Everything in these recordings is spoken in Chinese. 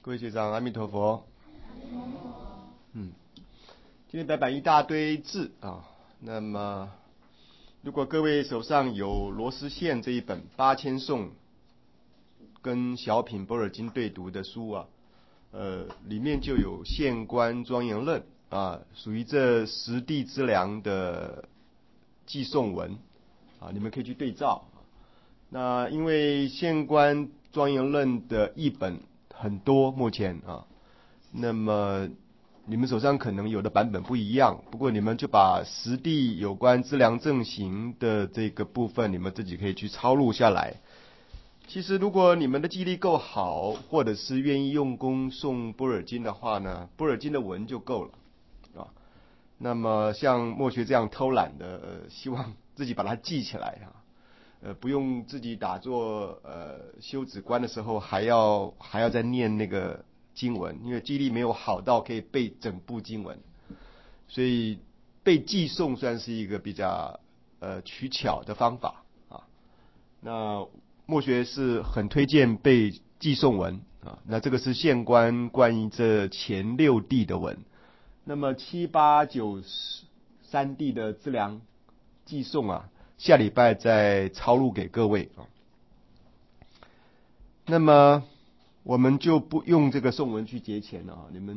各位学长，阿弥陀佛。今天白板一大堆字啊。那么，如果各位手上有罗思宪这一本8000颂跟小品般若经对读的书啊，里面就有宪观庄严论啊，属于这十地之良的寄颂文啊，你们可以去对照。那因为宪观庄严论的译本很多，目前啊，那么你们手上可能有的版本不一样，不过你们就把实地有关资粮正行的这个部分，你们自己可以去抄录下来。其实如果你们的记忆力够好，或者是愿意用功诵般若经的话呢，般若经的文就够了啊。那么像墨学这样偷懒的，希望自己把它记起来啊。不用自己打坐修止观的时候还要再念那个经文，因为记忆力没有好到可以背整部经文，所以背寄诵算是一个比较取巧的方法啊。那墨学是很推荐背寄诵文啊。那这个是宪观关于这前6地的文，那么7、8、9、3地的资粮寄诵啊，下礼拜再抄录给各位啊。那么我们就不用这个颂文去节钱了啊。你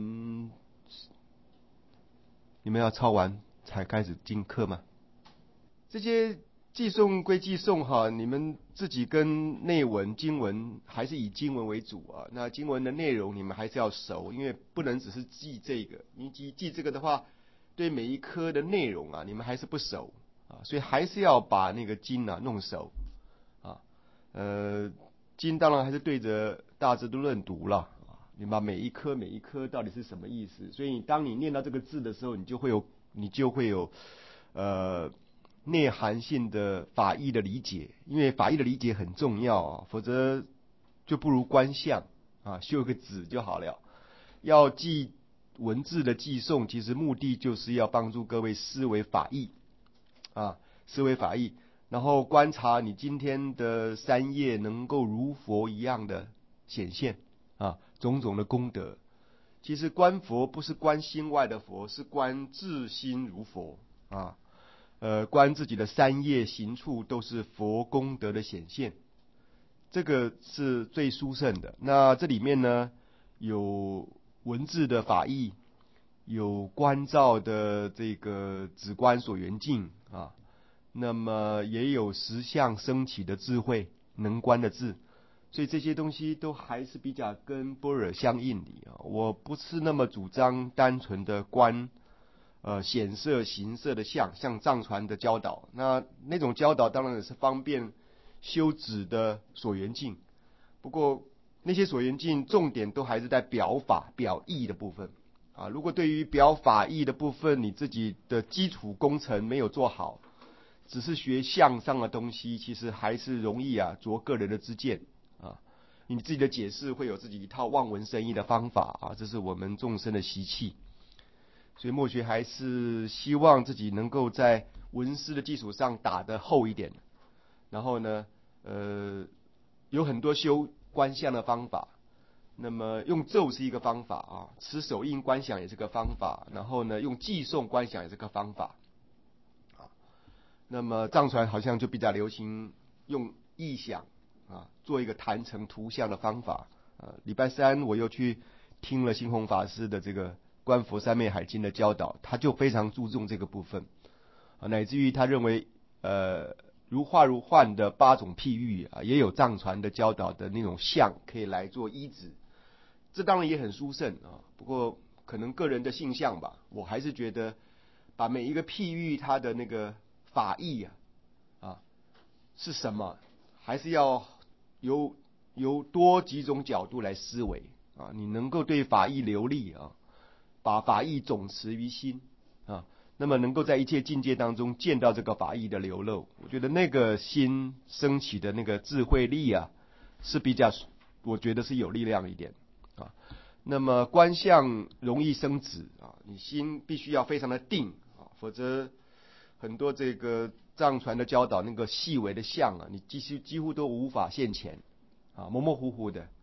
们要抄完才开始进课吗？这些寄诵归寄诵哈，你们自己跟内文经文还是以经文为主啊。那经文的内容你们还是要熟，因为不能只是记这个，你记这个的话，对每一科的内容啊，你们还是不熟啊，所以还是要把那个经啊弄熟啊。经当然还是对着大智度论读了啊，你把每一科到底是什么意思，所以当你念到这个字的时候，你就会有内涵性的法义的理解，因为法义的理解很重要啊，否则就不如观相啊，修个止就好了。要记文字的记诵，其实目的就是要帮助各位思维法义啊，思维法义，然后观察你今天的三业能够如佛一样的显现啊，种种的功德。其实观佛不是观心外的佛，是观自心如佛啊。观自己的三业行处都是佛功德的显现，这个是最殊胜的。那这里面呢，有文字的法义，有观照的这个止观所缘境啊，那么也有实相升起的智慧，能观的智，所以这些东西都还是比较跟般若相应的啊。我不是那么主张单纯的观显色形色的像藏传的教导，那种教导当然也是方便修止的所缘境，不过那些所缘境重点都还是在表法表义的部分啊。如果对于表法义的部分你自己的基础工程没有做好，只是学相上的东西，其实还是容易着个人的知见啊。你自己的解释会有自己一套望文生义的方法啊，这是我们众生的习气。所以墨学还是希望自己能够在文思的基础上打得厚一点，然后呢，有很多修观相的方法。那么用咒是一个方法啊，持手印观想也是个方法，然后呢，用寄诵观想也是个方法啊。那么藏传好像就比较流行用意想啊，做一个坛城图像的方法啊。礼拜三我又去听了星宏法师的这个观佛三昧海经的教导，他就非常注重这个部分啊，乃至于他认为如画如幻的8种譬喻啊，也有藏传的教导的那种像可以来做依止，这当然也很殊胜啊。不过可能个人的性向吧，我还是觉得把每一个譬喻它的那个法义是什么，还是要由多几种角度来思维啊，你能够对法义流利啊，把法义总持于心啊，那么能够在一切境界当中见到这个法义的流露，我觉得那个心升起的那个智慧力是比较，我觉得是有力量一点啊。那么观相容易生止啊，你心必须要非常的定啊，否则很多这个藏传的教导那个细微的相你几乎都无法现前啊，模模糊糊的。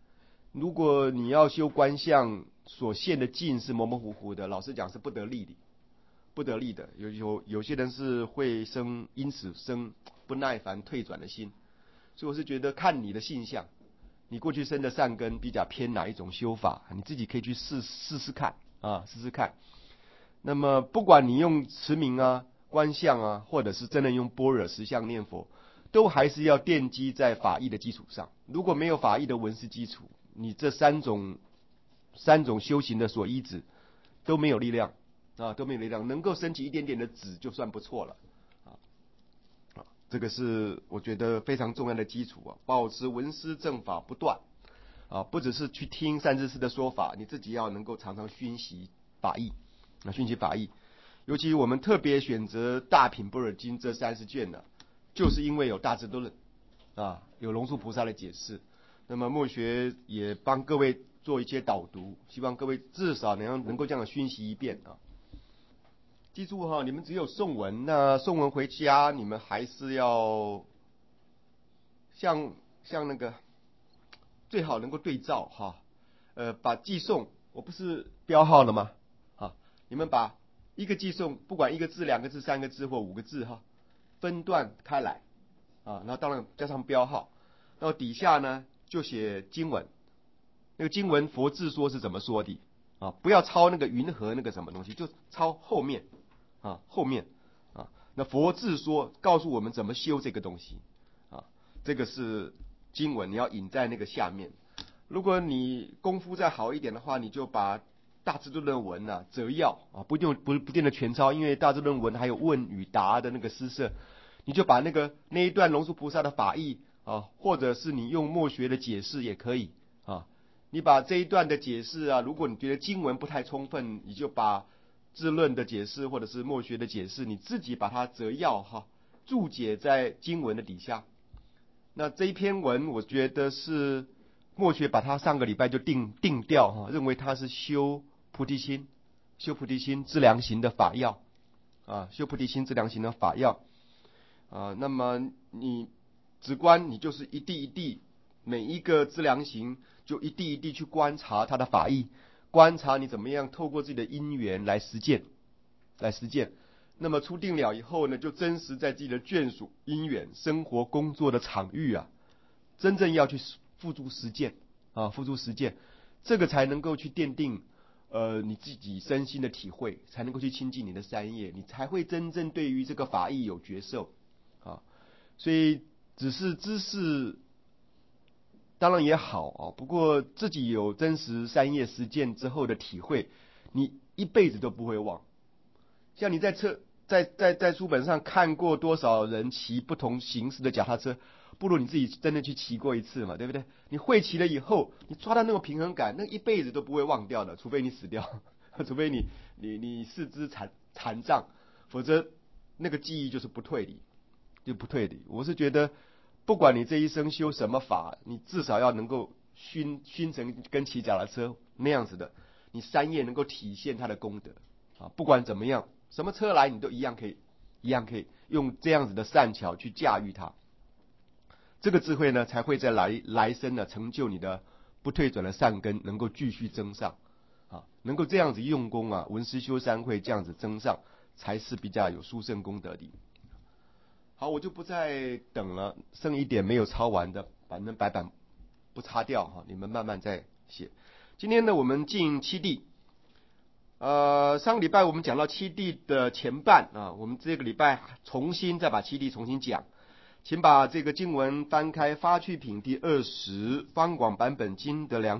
如果你要修观相，所现的境是模模糊糊的，老实讲是不得力的，不得力的。有些人是会因此生不耐烦退转的心，所以我是觉得看你的性相，你过去生的善根比较偏哪一种修法，你自己可以去试试看啊，试试看。那么不管你用持名啊、观相啊，或者是真的用般若实相念佛，都还是要奠基在法义的基础上。如果没有法义的文思基础，你这三种修行的所依止都没有力量啊，都没有力量，能够升起一点点的止就算不错了啊。这个是我觉得非常重要的基础啊，保持闻思正法不断啊，不只是去听善知识的说法，你自己要能够常常熏习法义啊，熏习法义。尤其我们特别选择大品般若经这30卷呢，就是因为有大智度论啊，有龙树菩萨的解释。那么墨学也帮各位做一些导读，希望各位至少能够这样熏习一遍啊。记住哈，你们只有诵文，那诵文回家你们还是要像那个最好能够对照哈，把记诵，我不是标号了吗？啊，你们把一个记诵，不管1个字、2个字、3个字或5个字哈，分段开来啊，那当然加上标号，然后底下呢就写经文，那个经文佛字说是怎么说的啊？不要抄那个云和那个什么东西，就抄后面啊，后面啊，那佛字说告诉我们怎么修这个东西啊，这个是经文，你要引在那个下面。如果你功夫再好一点的话，你就把大智度论文啊摘要啊，不一定的全抄，因为大智度论文还有问与答的那个施设，你就把那一段龙树菩萨的法义啊，或者是你用墨学的解释也可以啊。你把这一段的解释啊，如果你觉得经文不太充分，你就把智论的解释或者是墨学的解释，你自己把它摘要哈，注解在经文的底下。那这一篇文，我觉得是墨学把它上个礼拜就定调哈，认为它是修菩提心资粮行的法要啊，修菩提心资粮行的法要啊。那么你直观，你就是一地一地每一个资粮行，就一地一地去观察它的法义，观察你怎么样透过自己的因缘来实践。那么出定了以后呢，就真实在自己的眷属、因缘、生活、工作的场域啊，真正要去付诸实践啊，这个才能够去奠定你自己身心的体会，才能够去亲近你的三业，你才会真正对于这个法义有觉受啊。所以只是知识当然也好啊，不过自己有真实三业实践之后的体会，你一辈子都不会忘。像你在书本上看过多少人骑不同形式的脚踏车，不如你自己真的去骑过一次嘛，对不对？你会骑了以后，你抓到那种平衡感，那一辈子都不会忘掉的，除非你死掉，除非你四肢残障，否则那个记忆就是不退的。我是觉得，不管你这一生修什么法，你至少要能够熏成跟骑脚踏车那样子的，你三业能够体现它的功德啊，不管怎么样。什么车来，你都一样可以用这样子的善巧去驾驭它。这个智慧呢，才会在来生呢成就你的不退转的善根，能够继续增上啊，能够这样子用功啊，闻思修三会这样子增上，才是比较有殊胜功德的。好，我就不再等了，剩一点没有抄完的，反正白板不擦掉哈，你们慢慢再写。今天呢，我们进七地。上个礼拜我们讲到七地的前半啊，我们这个礼拜重新再把七地重新讲，请把这个经文翻开发趣品第20方广版本经的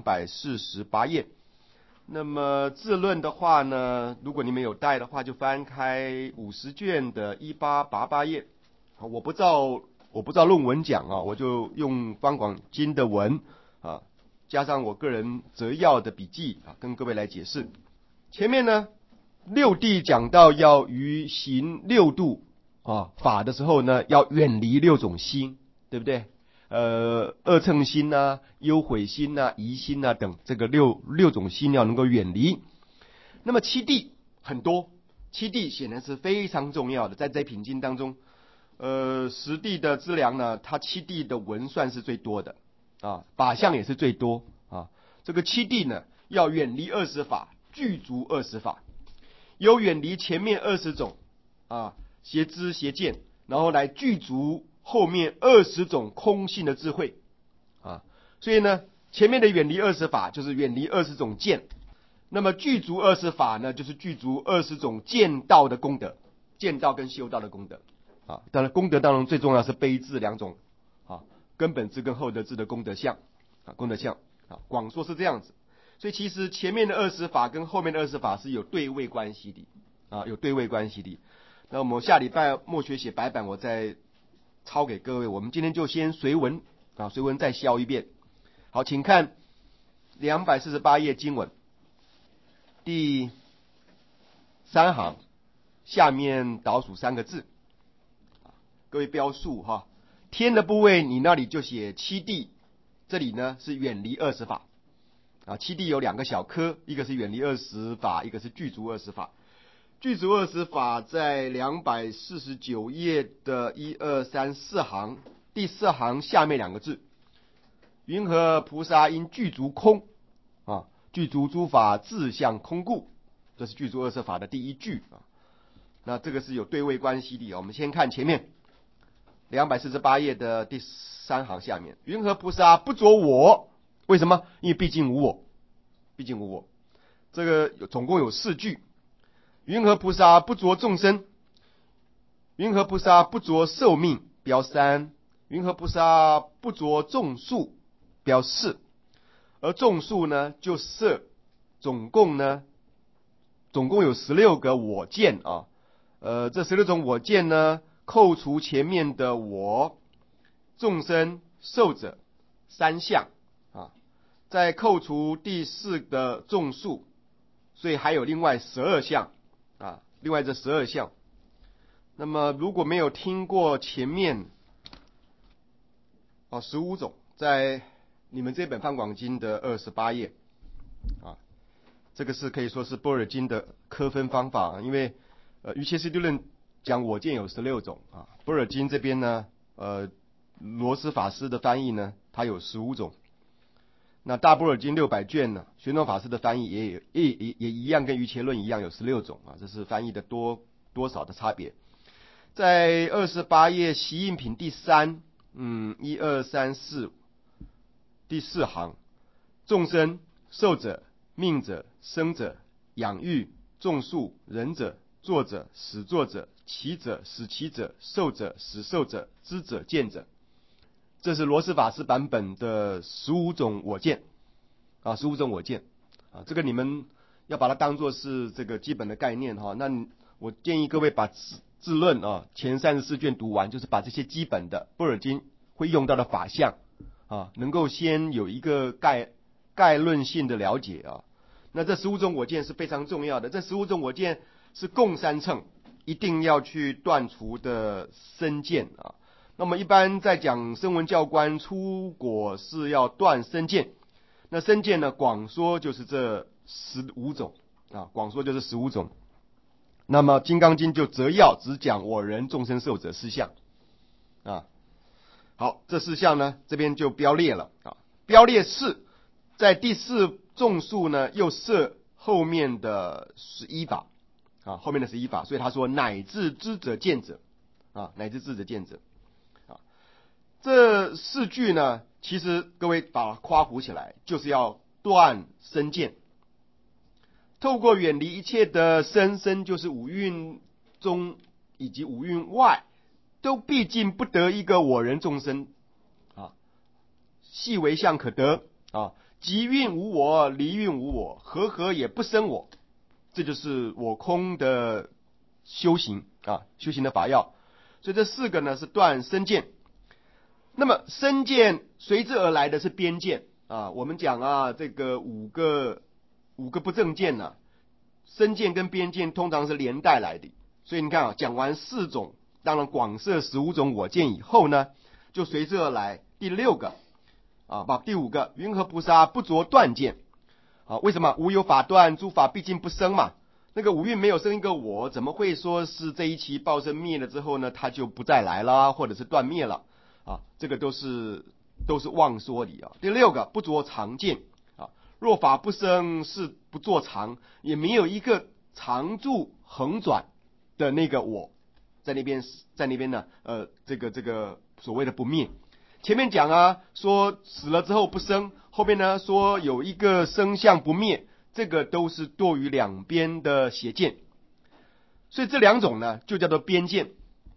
248页。那么自论的话呢，如果你们有带的话，就翻开50卷的1888页。我不照论文讲啊，我就用方广经的文啊，加上我个人摘要的笔记啊，跟各位来解释。前面呢六地讲到要于行六度啊法的时候呢，要远离6种心，对不对？恶乘心啊、忧悔心啊、疑心啊等，这个六种心要能够远离。那么七地很多，七地显然是非常重要的，在这品经当中，10地的资粮呢，它七地的文算是最多的啊，法相也是最多啊。 这个七谛呢，要远离20法，具足20法，有远离前面20种邪知邪见，然后来具足后面20种空性的智慧所以呢，前面的远离20法就是远离20种见，那么具足20法呢，就是具足20种见道的功德，见道跟修道的功德当然功德当中最重要是悲智两种根本智跟厚德智的功德相功德相广说是这样子。所以其实前面的20法跟后面的20法是有对位关系的有对位关系的。那我们下礼拜默学写白板，我再抄给各位。我们今天就先随文随文再消一遍。好，请看248页经文第3行下面倒数3个字，各位标数天的部位你那里就写七谛，这里呢是远离20法七谛有2个小科，一个是远离20法，一个是具足20法。具足20法在249页的1、2、3、4行，第4行下面2个字，云何菩萨因具足空具足诸法自相空故，这是具足20法的第1句那这个是有对位关系的我们先看前面248页的第3行下面，云何菩萨不着我？为什么？因为毕竟无我，毕竟无我。这个总共有4句。云何菩萨不着众生？云何菩萨不着寿命？标3。云何菩萨不着众数？标4。而众数呢，就色，总共有16个我见这16种我见呢，扣除前面的我、众生、寿者3项再扣除第4的众数，所以还有另外12项另外这12项。那么如果没有听过前面15种，在你们这本梵广经的28页这个是可以说是般若经的科分方法因为瑜伽师地论讲我见有16种般若经这边呢罗斯法师的翻译呢，它有15种。那大般若经600卷呢，玄奘法师的翻译也一样，跟瑜伽论一样有16种这是翻译的多少的差别。在28页习印品第31、2、3、4第4行，众生、寿者、命者、生者、养育、众数、人者、作者、始作者、起者、使起者、受者、使受者、知者、见者，这是罗斯法师版本的15种我见15种我见这个你们要把它当作是这个基本的概念那我建议各位把智论前34卷读完，就是把这些基本的般若经会用到的法相能够先有一个概论性的了解那这15种我见是非常重要的，这15种我见是共三乘，一定要去断除的身见那么一般在讲声闻教官出果是要断身见，那身见呢广说就是这15种广说就是15种。那么金刚经就择要只讲我人众生寿者4项好，这4项呢这边就标列了标列4，在第4众数呢又设后面的11法后面的11法，所以他说乃至知者见者乃至知者见者这4句呢，其实各位把它夸胡起来，就是要断身见。透过远离一切的身就是五蕴中以及五蕴外，都毕竟不得一个我人众生细为相可得即蕴无我，离蕴无我，合也不生我，这就是我空的修行修行的法要。所以这4个呢是断身见。那么身见随之而来的是边见我们讲这个五个不正见身见跟边见通常是连带来的。所以你看讲完4种，当然广设15种我见以后呢，就随之而来第6个第5个，云何菩萨不着断见为什么？无有法断，诸法毕竟不生嘛。那个五蕴没有生一个我，怎么会说是这一期报身灭了之后呢，它就不再来了，或者是断灭了这个都是妄说的第6个，不着常见若法不生，事不作常，也没有一个常住恒转的那个我在那边呢，这个所谓的不灭。前面讲啊，说死了之后不生，后面呢说有一个生相不灭，这个都是堕于两边的邪见。所以这两种呢，就叫做边见。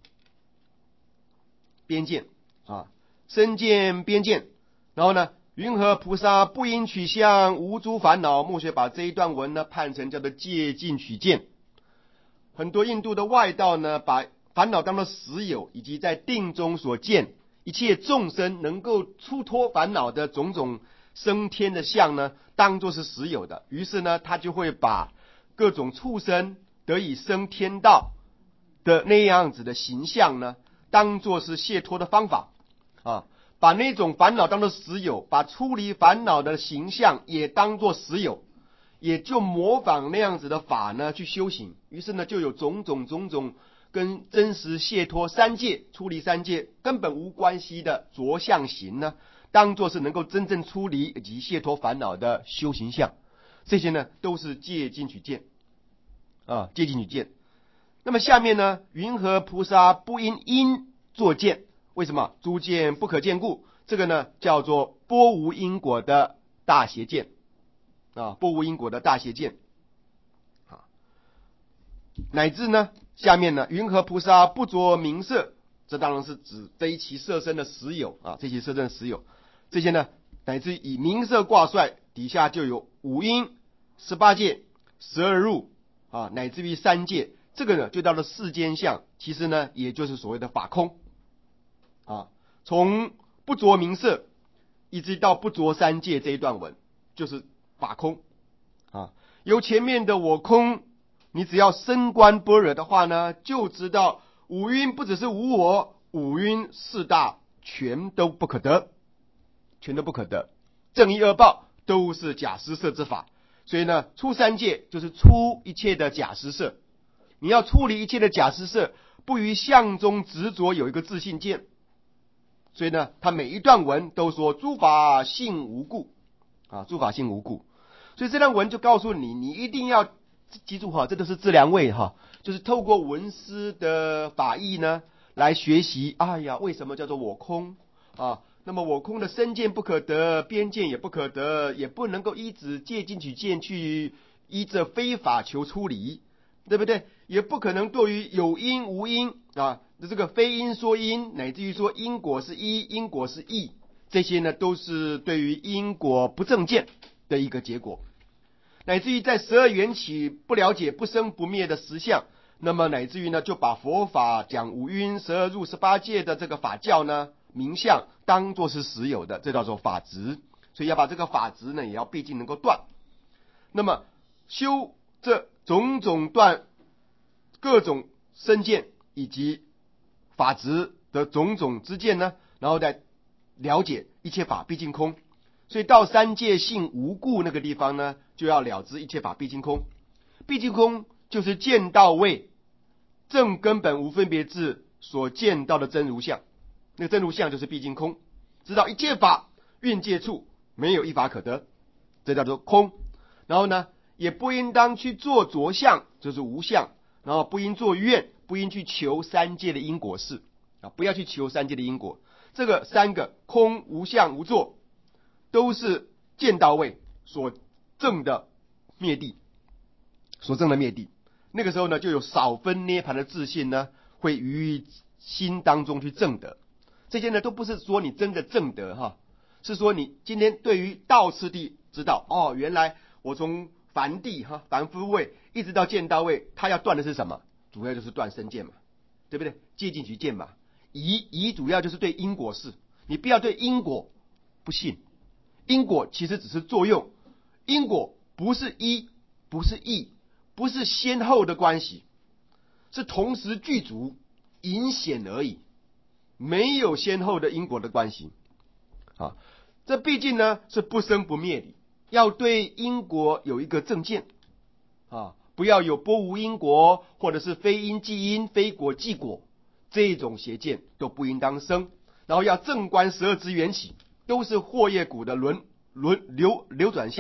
边见啊，身见边见。然后呢，云何菩萨不因取相，无诸烦恼？墨学把这一段文呢判成叫做戒禁取见。很多印度的外道呢，把烦恼当作实有，以及在定中所见一切众生能够出脱烦恼的种种升天的相呢，当作是实有的。于是呢，他就会把各种畜生得以升天道的那样子的形象呢，当作是解脱的方法啊，把那种烦恼当作实有，把出离烦恼的形象也当作实有，也就模仿那样子的法呢去修行。于是呢，就有种种跟真实解脱三界、出离三界根本无关系的着相行呢，当作是能够真正出离以及解脱烦恼的修行相。这些呢，都是戒禁取见啊，戒禁取见。那么下面呢，云何菩萨不因因作见？为什么？诸见不可见故。这个呢，叫做波无因果的大邪见啊，波无因果的大邪见啊。乃至呢，下面呢，云何菩萨不着名色？这当然是指这一期色身的实有啊，这些色身的实有，这些呢，乃至以名色挂帅，底下就有五阴、18界、12入啊，乃至于三界。这个呢，就到了世间相，其实呢，也就是所谓的法空啊。从不着名色一直到不着三界这一段文，就是法空啊。由前面的我空，你只要深观般若的话呢，就知道五蕴不只是无我，五蕴四大全都不可得，全都不可得。正义恶报都是假施设之法，所以呢，出三界就是出一切的假施设。你要处理一切的假施设，不于相中执着有一个自信见。所以呢，他每一段文都说诸法性无故啊，诸法性无故。所以这段文就告诉你，你一定要记住哈，这都是自量位哈，就是透过文思的法义呢来学习。哎呀，为什么叫做我空啊？那么我空的身见不可得，边见也不可得，也不能够依止戒禁取见去依着非法求出离，对不对？也不可能对于有因无因啊，这个非因说因，乃至于说因果是一，因果是异，这些呢都是对于因果不正见的一个结果。乃至于在12缘起不了解不生不灭的实相，那么乃至于呢就把佛法讲五蕴、12入、18界的这个法教呢名相当作是实有的，这叫做法执。所以要把这个法执呢也要毕竟能够断。那么修这种种断各种身见以及法执的种种之见呢，然后再了解一切法毕竟空。所以到三界性无故那个地方呢，就要了知一切法毕竟空。毕竟空就是见到位正根本无分别智所见到的真如相，那个真如相就是毕竟空。知道一切法蕴界处没有一法可得，这叫做空。然后呢，也不应当去做着相，就是无相。然后不应做愿，不应去求三界的因果事啊，不要去求三界的因果。这个三个空、无相、无作，都是见到位所证的灭地，所证的灭地。那个时候呢，就有少分涅槃的自信呢，会于心当中去证得。这些呢，都不是说你真的证得哈，是说你今天对于道次第知道哦，原来我从凡地哈凡夫位一直到见到位，他要断的是什么？主要就是断身见嘛，对不对？戒禁取见嘛。疑主要就是对因果事，你不要对因果不信。因果其实只是作用，因果不是一，不是异，不是先后的关系，是同时具足，隐显而已，没有先后的因果的关系啊。这毕竟呢是不生不灭的，要对因果有一个正见啊，不要有波无因果，或者是非因即因，非果即果，这种邪见都不应当生。然后要正观12支缘起，都是祸业苦的流转相，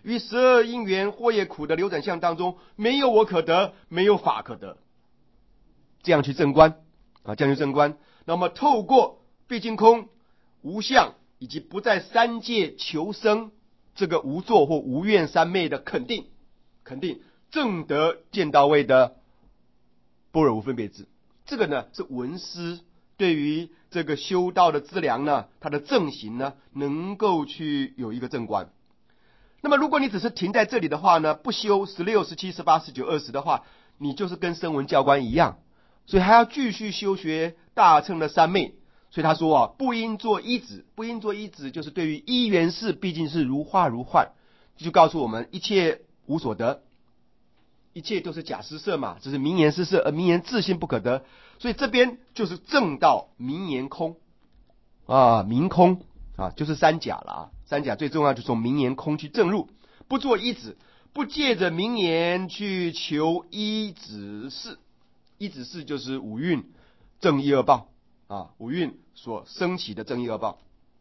于12因缘或业苦的流转相当中，没有我可得，没有法可得。这样去正观这样去正观。那么透过毕竟空、无相以及不在三界求生这个无作或无愿三昧的肯定，正得见到位的般若无分别智。这个呢是文思对于这个修道的资粮呢，它的正行呢，能够去有一个正观。那么如果你只是停在这里的话呢，不修16、17、18、19、20的话，你就是跟声闻教官一样，所以还要继续修学大乘的三昧。所以他说不应作依止，不应作依止就是对于依缘事毕竟是如化如幻，就告诉我们一切无所得，一切都是假施设嘛，这是名言施设，而名言自性不可得。所以这边就是正道名言空名空就是三假了三假最重要就是从名言空去正入，不做依止，不借着名言去求依止事。依止事就是五蕴正义恶报五蕴所升起的正义恶报，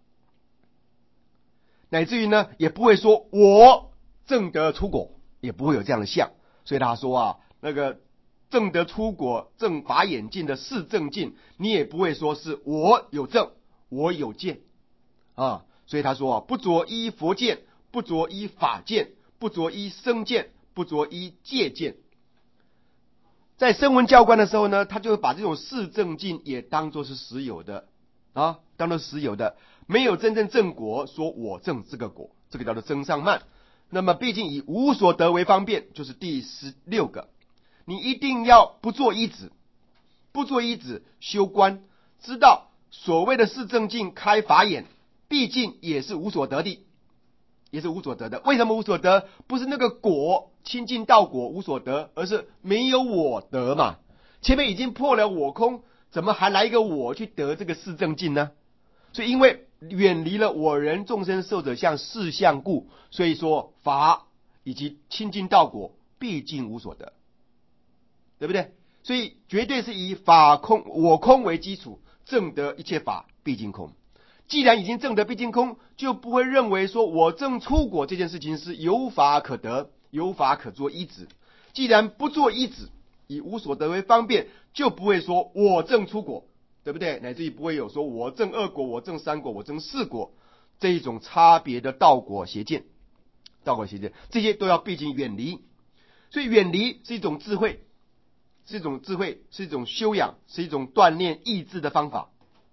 乃至于呢也不会说我正得出果，也不会有这样的相。所以他说那个正得出果正法眼净的是正净，你也不会说是我有正我有见所以他说不着依佛见，不着依法见，不着依生见，不着依戒见。在声闻教观的时候呢，他就会把这种是正净也当作是实有的当作实有的，没有真正正果说我正这个果，这个叫做增上慢。那么毕竟以无所得为方便，就是第16个，你一定要不做依止，不做依止修观，知道所谓的是正净开法眼，毕竟也是无所得的，也是无所得的。为什么无所得？不是那个果清净道果无所得，而是没有我得嘛。前面已经破了我空，怎么还来一个我去得这个是正净呢？所以因为远离了我人众生寿者相事相故，所以说法以及清净道果毕竟无所得，对不对？所以绝对是以法空我空为基础，证得一切法毕竟空。既然已经证得毕竟空，就不会认为说我证出果这件事情是有法可得，有法可做依止。既然不做依止，以无所得为方便，就不会说我证出果，对不对？乃至于不会有说我证2果，我证3果，我证4果这一种差别的道果邪见，这些都要毕竟远离。所以远离是一种智慧，是一种修养，是一种锻炼意志的方法，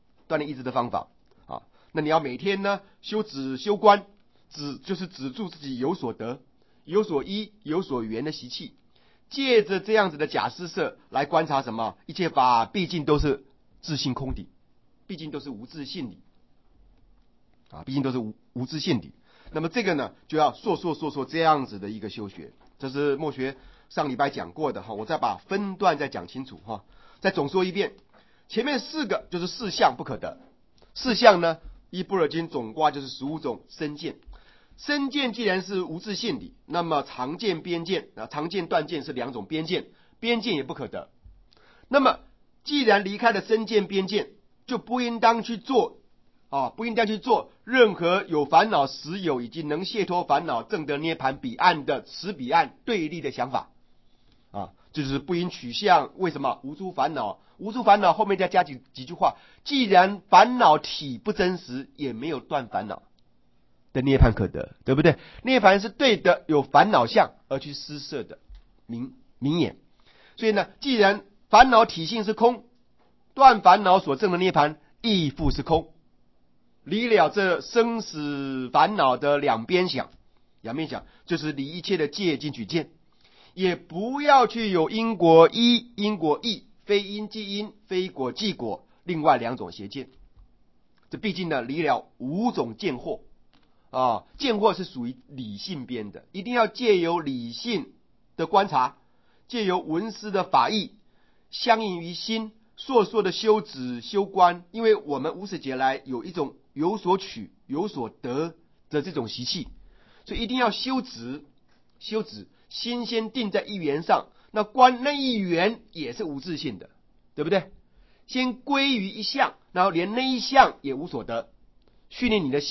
那你要每天呢修止修观，止就是止住自己有所得、有所依、有所缘的习气，借着这样子的假施设来观察什么？一切法毕竟都是自性空体，毕竟都是无自性理毕竟都是无自性理。那么这个呢，就要说这样子的一个修学，这是墨学上礼拜讲过的我再把分段再讲清楚再总说一遍。前面4个就是4相不可得，4相呢依般若经总卦就是15种身见。身见既然是无自性理，那么常见边见常见断见是2种边见，边见也不可得。那么既然离开了身见边见，就不应当去做任何有烦恼实有以及能解脱烦恼证得涅槃彼岸的此彼岸对立的想法就是不应取向。为什么？无诸烦恼后面再加几句话，既然烦恼体不真实，也没有断烦恼的涅槃可得，对不对？涅槃是对的有烦恼相而去施设的名言。所以呢，既然烦恼体性是空，断烦恼所证的涅槃亦复是空，离了这生死烦恼的两边想，就是离一切的戒禁取见，也不要去有因果一因果异，非因即因，非果即果，另外2种邪见。这毕竟呢离了5种见惑见惑是属于理性边的，一定要借由理性的观察，借由文思的法义，相应于心烁的修止修观。因为我们无始劫来有一种有所取有所得的这种习气，所以一定要修止，心先定在一缘上，那观那一缘也是无自性的，对不对？先归于一相，然后连那一相也无所得，训练你的心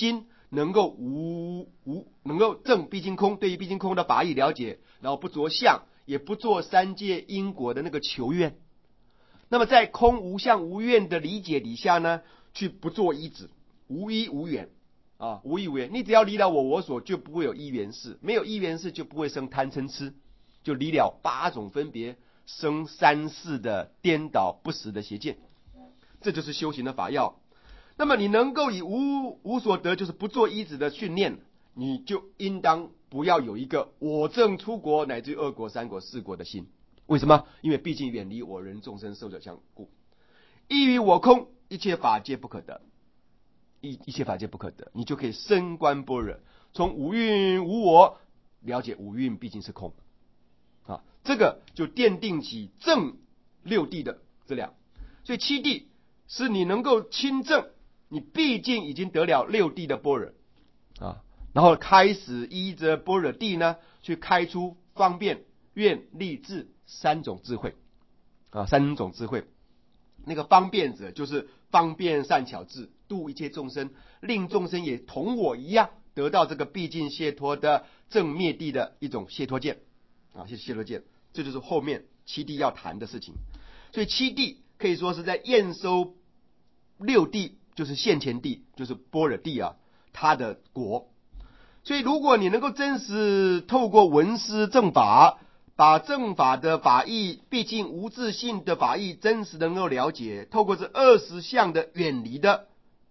能够能够证毕竟空，对于毕竟空的法义了解，然后不着相，也不做三界因果的那个求愿。那么在空无相无愿的理解底下呢，去不做依止，无依无缘啊，无依无缘。你只要离了我所，就不会有依缘事，没有依缘事就不会生贪嗔痴，就离了八种分别生三世的颠倒不实的邪见。这就是修行的法要。那么你能够以无所得，就是不做依止的训练，你就应当不要有一个我正出国乃至二国三国四国的心。为什么？因为毕竟远离我人众生寿者相故，依于我空，一切法皆不可得，一切法皆不可得，你就可以深观般若，从无蕴无我了解五蕴毕竟是空啊，这个就奠定起正六谛的质量。所以七谛是你能够亲证，你毕竟已经得了六谛的般若啊，然后开始依着般若谛呢，去开出方便、愿、力、智三种智慧啊，三种智慧。那个方便者就是方便善巧智，度一切众生，令众生也同我一样得到这个毕竟解脱的正灭谛的一种解脱见啊，解脱见，这就是后面七谛要谈的事情。所以七谛可以说是在验收六谛，就是现前谛，就是般若谛啊，它的果。所以如果你能够真实透过闻思正法，把正法的法义，毕竟无自性的法义真实能够了解，透过这20相的远离的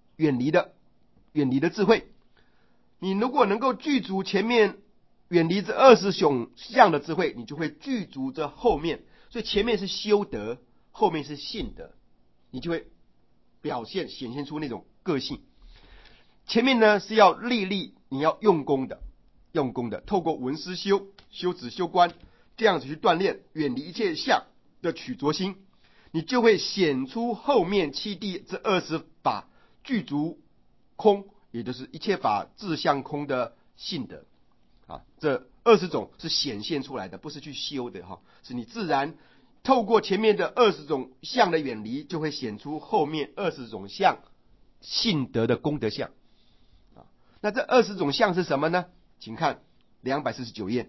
智慧，你如果能够具足前面远离这20相的智慧，你就会具足这后面。所以前面是修德，后面是信德，你就会显现出那种个性。前面呢是要历力，你要用功的，透过闻思修止修观，这样子去锻炼远离一切相的取着心，你就会显出后面七谛这20法具足空，也就是一切法自相空的性德啊。这20种是显现出来的，不是去修的哈，是你自然透过前面的20种相的远离，就会显出后面20种相性德的功德相啊。那这20种相是什么呢？请看249页。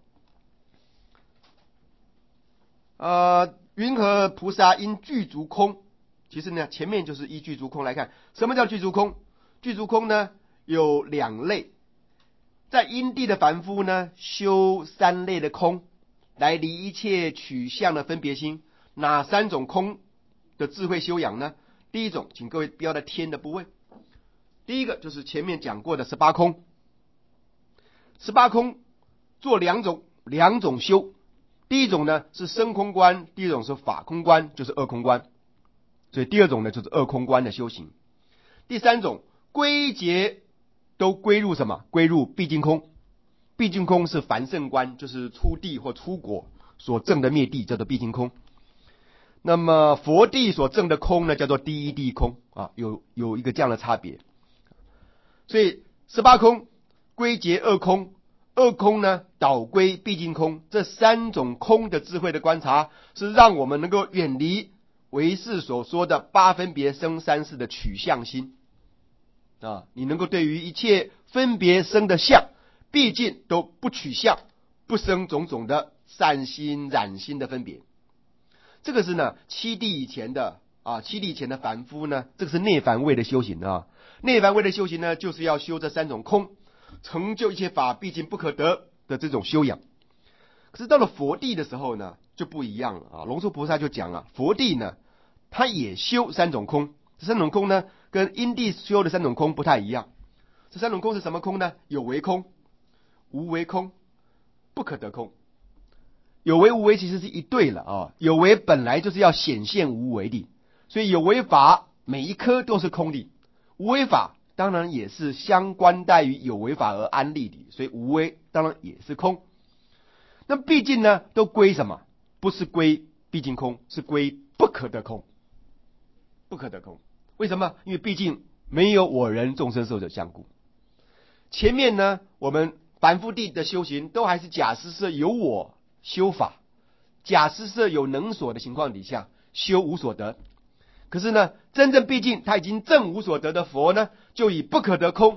云何菩萨因具足空？其实呢，前面就是依具足空来看。什么叫具足空？具足空呢有2类，在因地的凡夫呢，修3类的空，来离一切取相的分别心。哪3种空的智慧修养呢？第一种，请各位标在天的部位。第一个就是前面讲过的18空。18空做两种修。第一种呢是生空观，第一种是法空观，就是二空观。所以第二种呢就是二空观的修行。第三种归结都归入什么？归入毕竟空。毕竟空是凡圣观，就是出地或出果所证的灭地，叫做毕竟空。那么佛地所证的空呢，叫做第一谛空啊，有一个这样的差别。所以18空归结二空，二空呢导归毕竟空，这3种空的智慧的观察，是让我们能够远离唯识所说的8分别生三世的取相心啊，你能够对于一切分别生的相，毕竟都不取相，不生种种的善心染心的分别。这个是呢七谛以前的凡夫呢，这个是内凡位的修行啊。内凡位的修行呢，就是要修这3种空，成就一切法毕竟不可得的这种修养。可是到了佛地的时候呢，就不一样了啊。龙树菩萨就讲了，佛地呢，他也修3种空，这3种空呢，跟因地修的3种空不太一样。这3种空是什么空呢？有为空、无为空、不可得空。有为无为其实是一对了啊。有为本来就是要显现无为的，所以有为法每一颗都是空的，无为法当然也是相关待于有为法而安立的，所以无为当然也是空。那毕竟呢都归什么？不是归毕竟空，是归不可得空。不可得空为什么？因为毕竟没有我人众生寿者相故。前面呢我们凡夫地的修行都还是假施设有我修法，假施设有能所的情况底下修无所得。可是呢真正毕竟他已经证无所得的佛呢，就以不可得空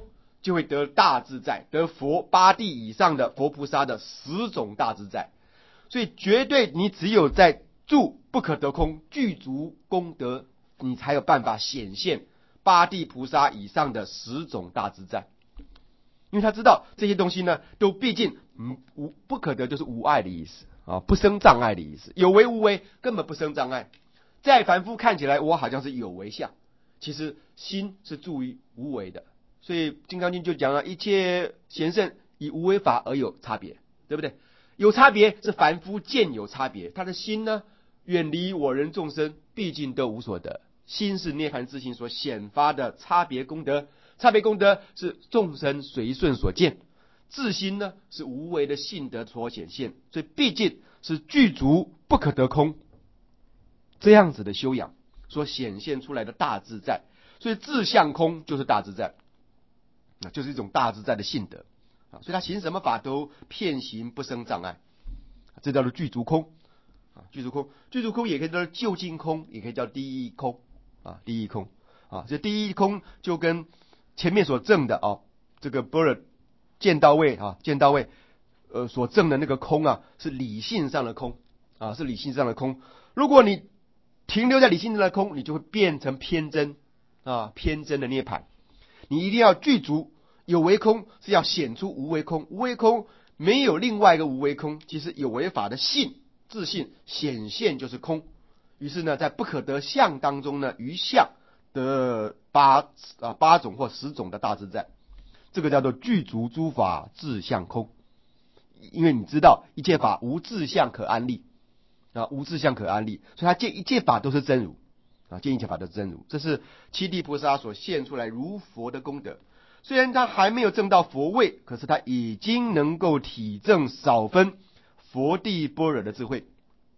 就会得大自在，得佛八地以上的佛菩萨的10种大自在。所以绝对你只有在住不可得空，具足功德，你才有办法显现八地菩萨以上的10种大自在。因为他知道这些东西呢，都毕竟不可得，就是无碍的意思啊，不生障碍的意思。有为无为根本不生障碍，在凡夫看起来我好像是有为相，其实心是住于无为的。所以《金刚经》就讲了，一切贤圣以无为法而有差别，对不对？有差别是凡夫见有差别，他的心呢，远离我人众生，毕竟都无所得。心是涅槃自性所显发的差别功德，差别功德是众生随顺所见，自心呢是无为的性德所显现，所以毕竟是具足不可得空这样子的修养所显现出来的大自在。所以自相空就是大自在，就是一种大自在的性德啊，所以他行什么法都遍行不生障碍，这叫做具足空啊。具足空，具足空也可以叫究竟空，也可以叫第一空啊。第一空啊，这第一空就跟前面所证的啊，这个般若见到位啊，见到位所证的那个空啊，是理性上的空啊，是理性上的空。如果你停留在理性上的空，你就会变成偏真啊，偏真的涅槃。你一定要具足有为空，是要显出无为空。无为空没有另外一个无为空，其实有为法的性自性显现就是空。于是呢，在不可得相当中呢，余相得八种或10种的大自在，这个叫做具足诸法自相空。因为你知道一切法无自相可安立啊，无自相可安立，所以他见一切法都是真如啊，见一切法都是真如。这是七地菩萨所现出来如佛的功德。虽然他还没有证到佛位，可是他已经能够体证少分佛地般若的智慧，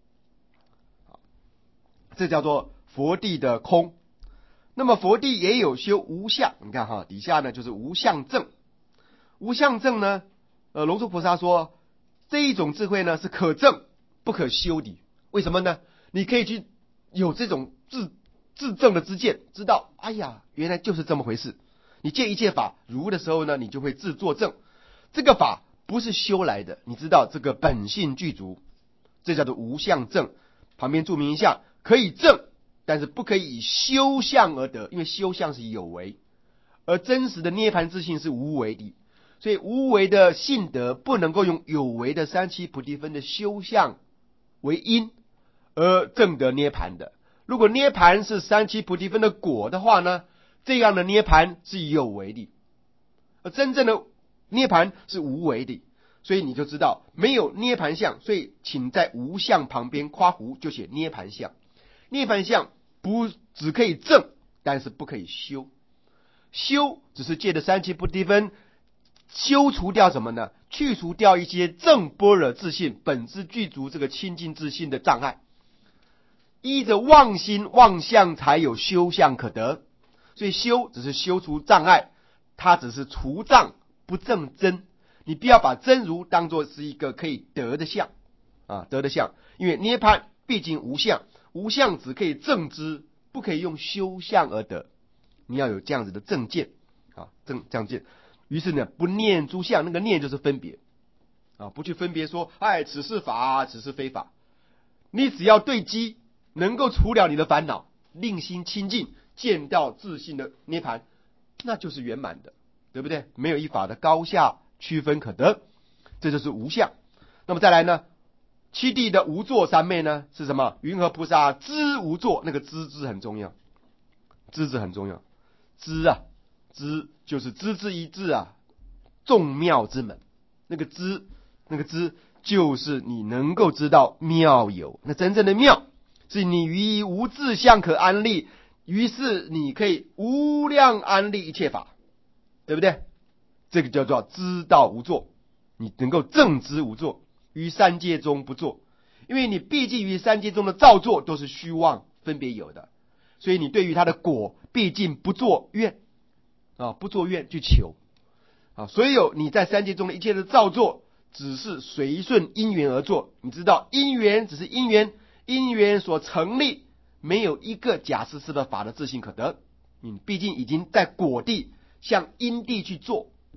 这叫做佛地的空。那么佛地也有修无相，你看哈，底下呢就是无相证。无相证呢，龙树菩萨说这一种智慧呢是可证不可修的。为什么呢？你可以去有这种自证的知见，知道哎呀原来就是这么回事。你见一切法如的时候呢，你就会自作证，这个法不是修来的，你知道这个本性具足，这叫做无相证。旁边注明一下，可以证，但是不可以以修相而得，因为修相是有为，而真实的涅槃自性是无为的，所以无为的性德不能够用有为的三七菩提分的修相为因而证得涅槃的。如果涅槃是三七菩提分的果的话呢，这样的涅槃是有为的，而真正的涅槃是无为的。所以你就知道没有涅槃相，所以请在无相旁边括弧就写涅槃相。涅槃相不只可以证，但是不可以修。修只是借着三七菩提分修除掉什么呢？去除掉一些正般若自性本自具足这个清净自性的障碍。依着妄心妄相才有修相可得，所以修只是修除障碍，它只是除障不证真。你不要把真如当作是一个可以得的相啊，得的相，因为涅槃毕竟无相，无相只可以证知，不可以用修相而得。你要有这样子的正见啊，这样见。于是呢，不念诸相，那个念就是分别啊，不去分别说，哎，此是法，此是非法。你只要对机，能够除了你的烦恼，令心清净，见到自性的涅槃，那就是圆满的，对不对？没有一法的高下区分可得，这就是无相。那么再来呢，七地的无作三昧呢是什么？云何菩萨知无作？那个知很重要，知很重要。知就是知之一智啊，众妙之门。那个知就是你能够知道妙有，那真正的妙是你于无自相可安立，于是你可以无量安立一切法，对不对？这个叫做知道无作，你能够正知无作，于三界中不作。因为你毕竟于三界中的造作都是虚妄分别有的，所以你对于他的果毕竟不作愿啊，不作愿去求啊。所有你在三界中的一切的造作，只是随顺因缘而作。你知道因缘只是因缘，因缘所成立，没有一个假实施的法的自性可得。你毕竟已经在果地向因地去做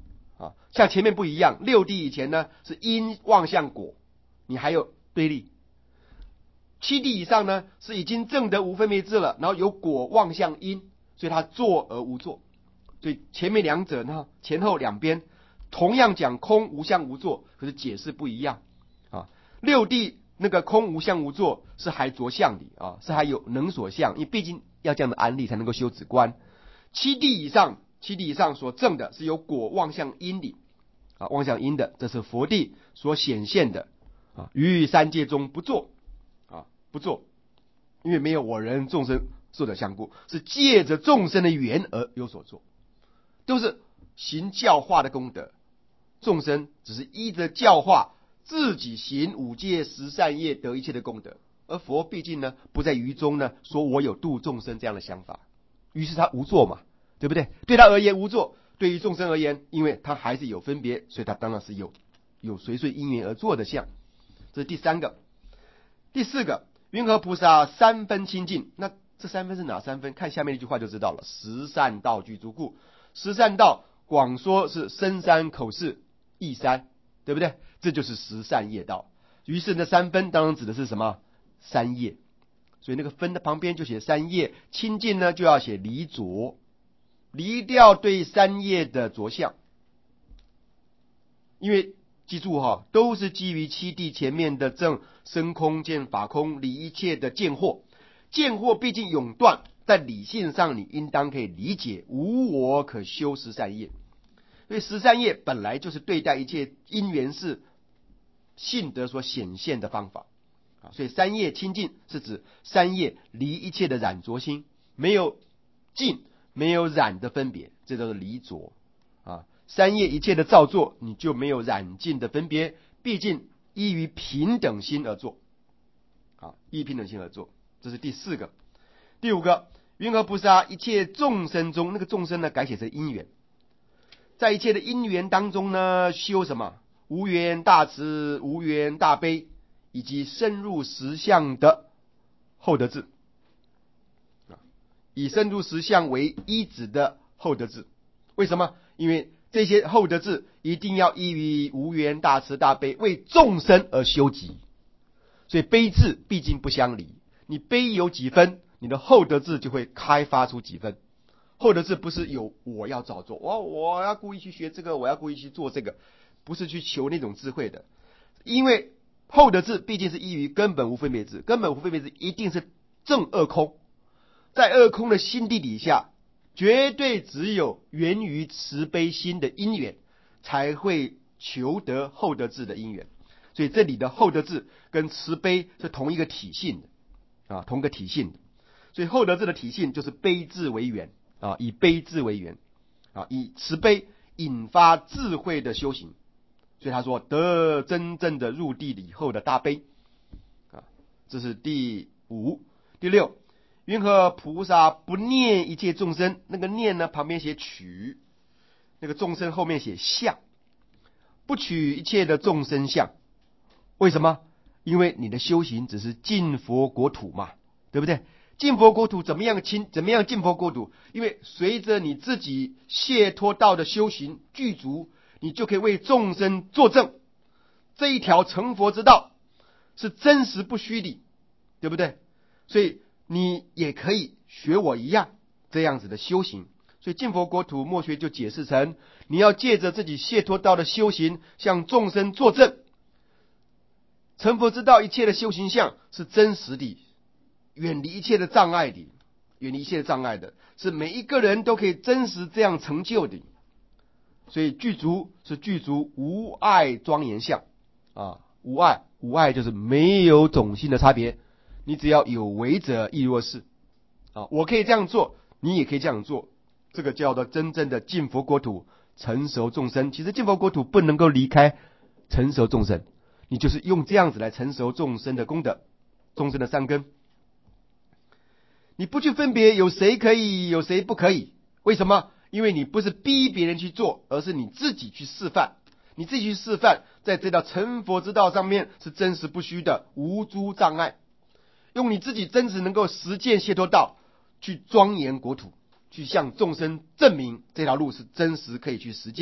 啊，像前面不一样，六地以前呢是因望向果，你还有对立；七地以上呢是已经证得无分别智了，然后有果望向因，所以他作而无作。所以前面两者呢，前后两边同样讲空无相无作，可是解释不一样啊。六地那个空无相无作是还着相理啊，是还有能所相，因为毕竟要这样的安立才能够修止观。七地以上所证的是有果望向因理啊，望向因的，这是佛地所显现的啊，于三界中不作啊，不作，因为没有我人众生受者相故，是借着众生的缘而有所作，都是行教化的功德。众生只是依着教化自己行五戒十善业得一切的功德，而佛毕竟呢不在于中呢说我有度众生这样的想法，于是他无作嘛，对不对？对他而言无作，对于众生而言，因为他还是有分别，所以他当然是有随顺因缘而作的相。这是第三个。第四个，云何菩萨三分清净？那这三分是哪三分？看下面一句话就知道了。十善道具足故，十善道广说是身三口四意三，对不对？这就是十善业道。于是那三分当然指的是什么？三业。所以那个分的旁边就写三业，清净呢就要写离着，离掉对三业的着相。因为记住哈，都是基于七地前面的正身空见法空离一切的见惑，见惑毕竟永断，在理性上你应当可以理解无我可修十善业。所以十善业本来就是对待一切因缘事性德所显现的方法啊，所以三业清净是指三业离一切的染着心，没有净没有染的分别，这叫做离着啊。三业一切的造作，你就没有染净的分别，毕竟依于平等心而做啊，依平等心而做，这是第四个。第五个，云何菩萨一切众生中，那个众生呢改写成因缘，在一切的因缘当中呢，修什么？无缘大慈、无缘大悲，以及深入实相的厚德智，以深入实相为依止的厚德智。为什么？因为这些厚德智一定要依于无缘大慈大悲，为众生而修集。所以悲智毕竟不相离，你悲有几分，你的厚德智就会开发出几分。厚德智不是有我要照做，我要故意去学这个，我要故意去做这个，不是去求那种智慧的。因为厚德智毕竟是依于根本无分别智，根本无分别智一定是正二空，在二空的心地底下，绝对只有源于慈悲心的因缘，才会求得厚德智的因缘。所以这里的厚德智跟慈悲是同一个体性的啊，同一个体性的。所以厚德智的体性就是悲智为源啊，以悲智为源啊，以慈悲引发智慧的修行。所以他说得真正的入地以后的大悲啊，这是第五。第六，云何菩萨不念一切众生？那个念呢，旁边写取，那个众生后面写相，不取一切的众生相。为什么？因为你的修行只是进佛国土嘛，对不对？进佛国土怎么样进佛国土？因为随着你自己解脱道的修行具足，你就可以为众生作证，这一条成佛之道是真实不虚的，对不对？所以你也可以学我一样这样子的修行。所以进佛国土默学就解释成，你要借着自己解脱道的修行向众生作证，成佛之道一切的修行相是真实的，远离一切的障碍的，远离一切的障碍的，是每一个人都可以真实这样成就的。所以具足是具足无碍庄严相啊，无碍就是没有种性的差别，你只要有为者亦若是啊，我可以这样做，你也可以这样做，这个叫做真正的进佛国土，成熟众生。其实进佛国土不能够离开成熟众生，你就是用这样子来成熟众生的功德，众生的善根。你不去分别有谁可以有谁不可以，为什么？因为你不是逼别人去做，而是你自己去示范，你自己去示范，在这条成佛之道上面是真实不虚的，无诸障碍，用你自己真实能够实践解脱道去庄严国土，去向众生证明这条路是真实可以去实践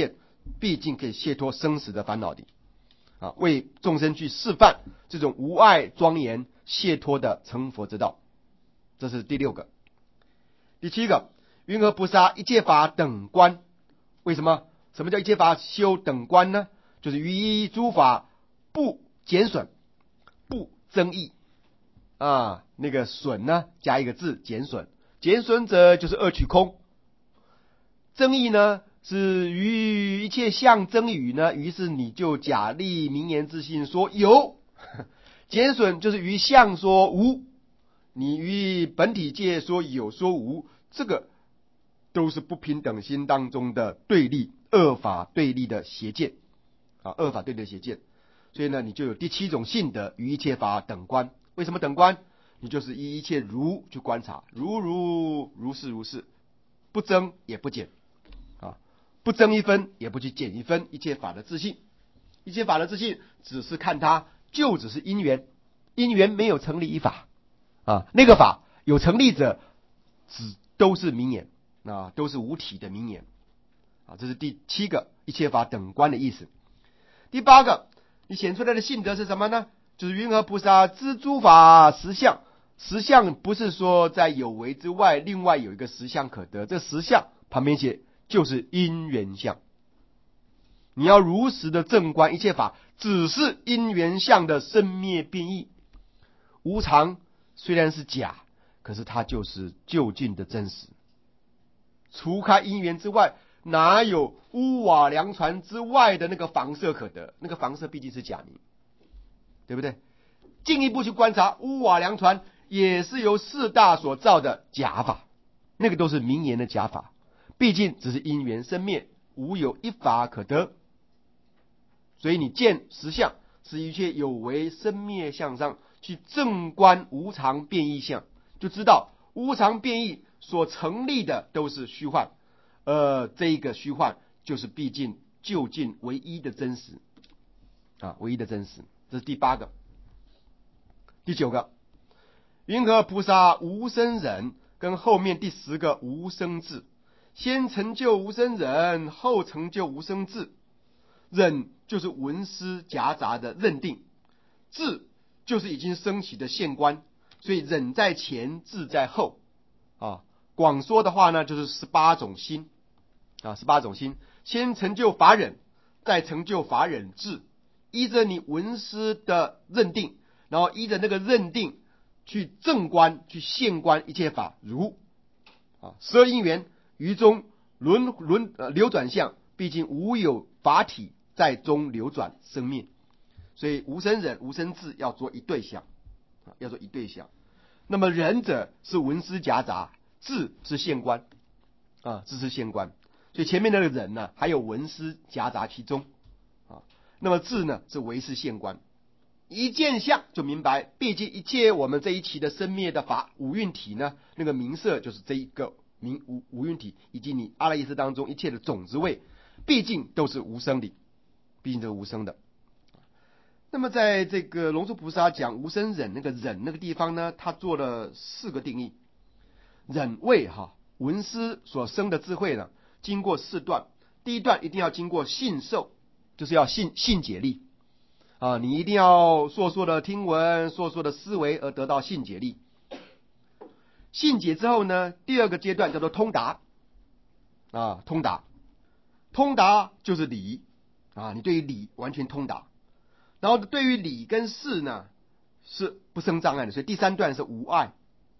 毕竟可以解脱生死的烦恼的啊，为众生去示范这种无碍庄严解脱的成佛之道。这是第6个。第7个，云何菩萨一切法等观。为什么？什么叫一切法修等观呢？就是于一诸法不减损，不增益啊。那个损呢，加一个字，减损。减损者就是二取空。增益呢，是于一切相增语呢，于是你就假立名言自信说有。减损就是于相说无，你于本体界说有说无，这个都是不平等心当中的对立，恶法对立的邪见啊，恶法对立的邪见。所以呢，你就有第7种性德，于一切法等观。为什么等观？你就是依一切如去观察，如是如是，不增也不减啊，不增一分也不去减一分。一切法的自性，一切法的自性只是看它就只是因缘，因缘没有成立一法啊，那个法有成立者，只都是名言啊，都是无体的名言啊。这是第7个一切法等观的意思。第8个，你显出来的性德是什么呢？就是云何菩萨知诸法实相。实相不是说在有为之外，另外有一个实相可得，这实相旁边写就是因缘相。你要如实的正观一切法，只是因缘相的生灭变异。无常虽然是假，可是它就是究竟的真实。除开因缘之外，哪有屋瓦梁船之外的那个房舍可得？那个房舍毕竟是假名，对不对？进一步去观察，屋瓦梁船也是由4大所造的假法，那个都是名言的假法，毕竟只是因缘生灭，无有一法可得。所以你见实相，是一切有为生灭相上去正观无常变异相，就知道无常变异所成立的都是虚幻，这一个虚幻就是毕竟究竟唯一的真实啊，唯一的真实。这是第8个。第9个，云何菩萨无生忍，跟后面第10个无生智。先成就无生忍，后成就无生智。忍就是文思夹杂的认定，智就是已经升起的现观，所以忍在前，智在后啊。广说的话呢，就是18种心啊，18种心。先成就法忍，再成就法忍智，依着你文思的认定，然后依着那个认定去正观，去现观一切法如啊，12因缘于中流转相，毕竟无有法体在中流转生灭，所以无生忍、无生智要做一对相啊，要做一对相。那么忍者是文思夹杂，智是现观啊，智是现观。所以前面那个忍呢，还有文思夹杂其中啊。那么智呢，是唯是现观。一见相就明白，毕竟一切我们这一期的生灭的法五蕴体呢，那个名色就是这一个五蕴体，以及你阿赖耶识当中一切的种子位，毕竟都是无生的，毕竟都是无生的。那么在这个龙树菩萨讲无生忍那个忍那个地方呢，他做了4个定义。忍位文思所生的智慧呢，经过4段。第一段一定要经过信受，就是要信解力啊，你一定要硕硕的听闻，硕硕的思维而得到信解力。信解之后呢，第2个阶段叫做通达啊，通达就是理啊，你对于理完全通达。然后对于理跟事呢是不生障碍的，所以第3段是无碍。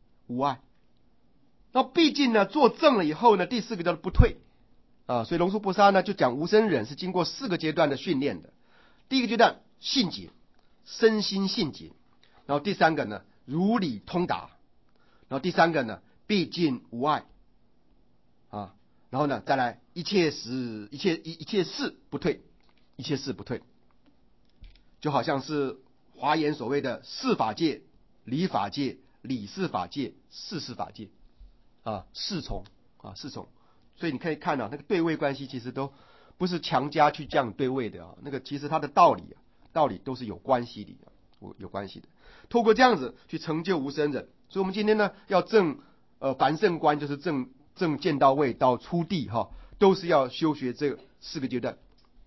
那毕竟呢做正了以后呢，第4个叫做不退啊，所以龙树菩萨呢就讲无生忍是经过4个阶段的训练的。第1个阶段信解，身心信解，然后第3个呢如理通达，然后第3个呢毕竟无碍啊，然后呢再来一切事不退，一切事不退，就好像是华严所谓的事法界、理法界、理事法界、事事法界啊，四重。所以你可以看到那个对位关系其实都不是强加去这样对位的啊，那个其实它的道理都是有关系的，透过这样子去成就无生忍。所以我们今天呢要证凡圣观，就是证见到位到初地都是要修学这4个阶段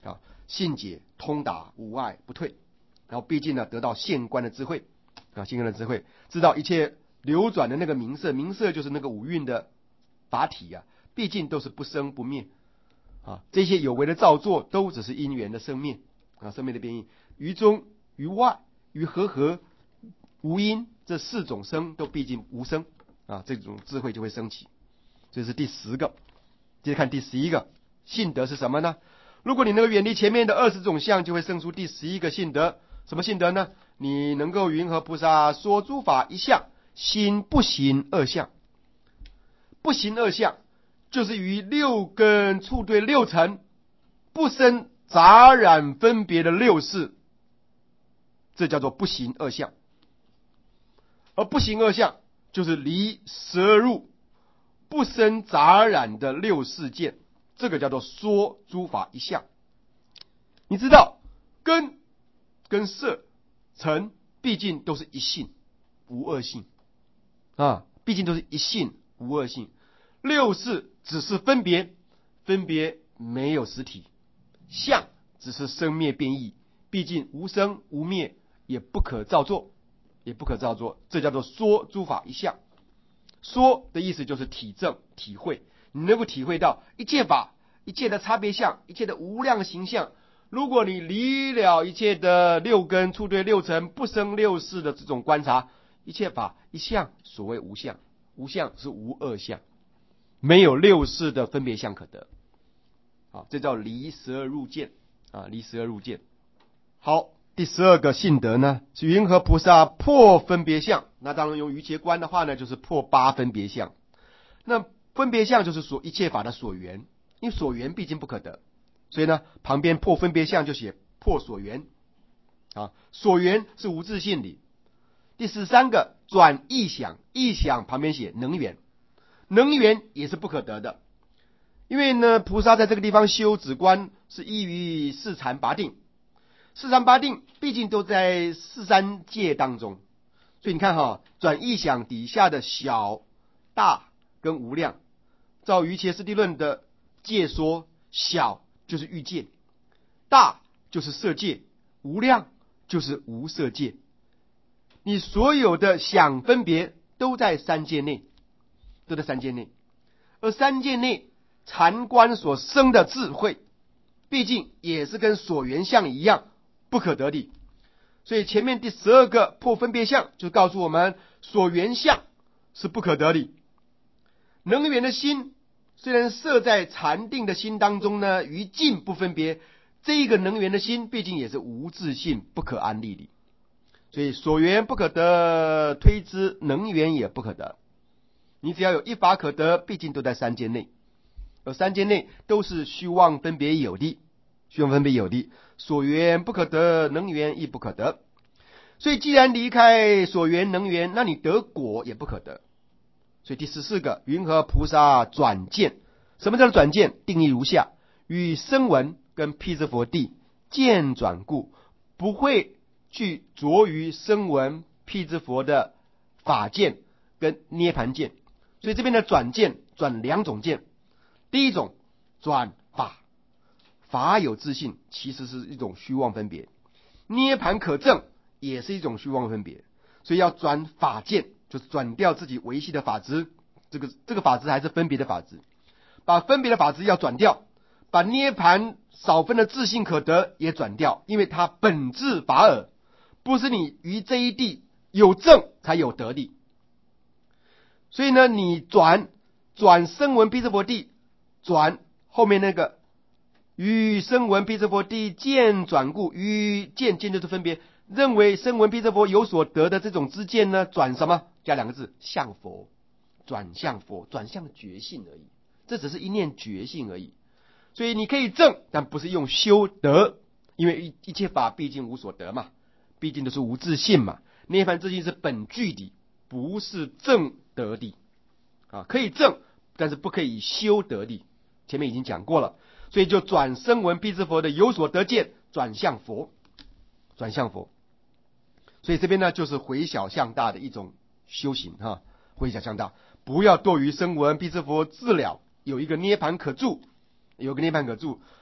啊，信解通达，无碍不退。然后毕竟呢，得到现观的智慧啊，现观的智慧，知道一切流转的那个名色，名色就是那个五蕴的法体啊，毕竟都是不生不灭啊，这些有为的造作都只是因缘的生灭啊，生灭的变异，于中于外于和无因，这四种生都毕竟无生啊，这种智慧就会升起。这是第10个。接着看第11个，信德是什么呢？如果你能够远离前面的20种相，就会生出第11个信德。什么信德呢？你能够云何菩萨说诸法一相，心不行二相。不行二相，就是于六根触对六尘，不生杂染分别的六事，这叫做不行二相。而不行二相，就是离舌入不生杂染的六世界，这个叫做说诸法一相。你知道根跟色尘毕竟都是一性无二性啊，毕竟都是一性无二性。六事只是分别，分别没有实体，相只是生灭变异，毕竟无生无灭，也不可造作，也不可造作，这叫做说诸法一相。说的意思就是体证体会，你能够体会到一切法一切的差别相，一切的无量形象。如果你离了一切的六根触对六尘不生六事的这种观察，一切法一相，所谓无相，无相是无二相，没有六事的分别相可得。好，这叫离舌入见啊，离舌入见。好，第12个信德呢，是云何菩萨破分别相。那当然用瑜伽观的话呢，就是破8分别相。那分别相就是一切法的所缘，因为所缘毕竟不可得，所以呢，旁边破分别相就写破所缘啊，所缘是无自性理。第13个转意想，意想旁边写能缘，能缘也是不可得的。因为呢，菩萨在这个地方修止观是依于四禅八定，四禅八定毕竟都在四三界当中，所以你看哈，转意想底下的小、大跟无量，照瑜伽师地论的界说，小就是欲界，大就是色界，无量就是无色界。你所有的想分别都在三界内，都在三界内，而三界内禅观所生的智慧，毕竟也是跟所缘相一样不可得的。所以前面第12个破分别相就告诉我们，所缘相是不可得的。能缘的心虽然设在禅定的心当中呢，于境不分别，这个能缘的心毕竟也是无自性，不可安立的。所以所缘不可得，推之能缘也不可得。你只要有一法可得，毕竟都在三界内，而三界内都是虚妄分别有的，虚妄分别有的，所缘不可得，能缘亦不可得。所以既然离开所缘能缘，那你得果也不可得。所以第14个云何菩萨转见。什么叫转见？定义如下：与声闻跟辟支佛地见转故，不会去着于声闻辟支佛的法见跟涅盘见。所以这边的转见转2种见。第一种转法，法有自性，其实是一种虚妄分别，涅盘可证也是一种虚妄分别。所以要转法见，就是转掉自己维系的法执，这个法执还是分别的法执，把分别的法执要转掉，把涅盘少分的自性可得也转掉，因为它本质法尔，不是你于这一地有证才有得的。所以呢，你转声闻辟支佛地，转后面那个与声闻辟支佛地见转故，与见就是分别，认为声闻辟支佛有所得的这种知见呢，转什么？加2个字，向佛，转向佛，转向觉性而已，这只是一念觉性而已。所以你可以证，但不是用修德，因为一切法毕竟无所得嘛，毕竟都是无自性嘛，涅槃自性是本具的，不是证得的啊，可以证，但是不可以修得的，前面已经讲过了。所以就转声闻辟支佛的有所得见，转向佛，转向佛。所以这边呢，就是回小向大的一种修行哈，回小向大，不要堕于声闻辟支佛自了，有一个涅盘可住，有个涅盘可住，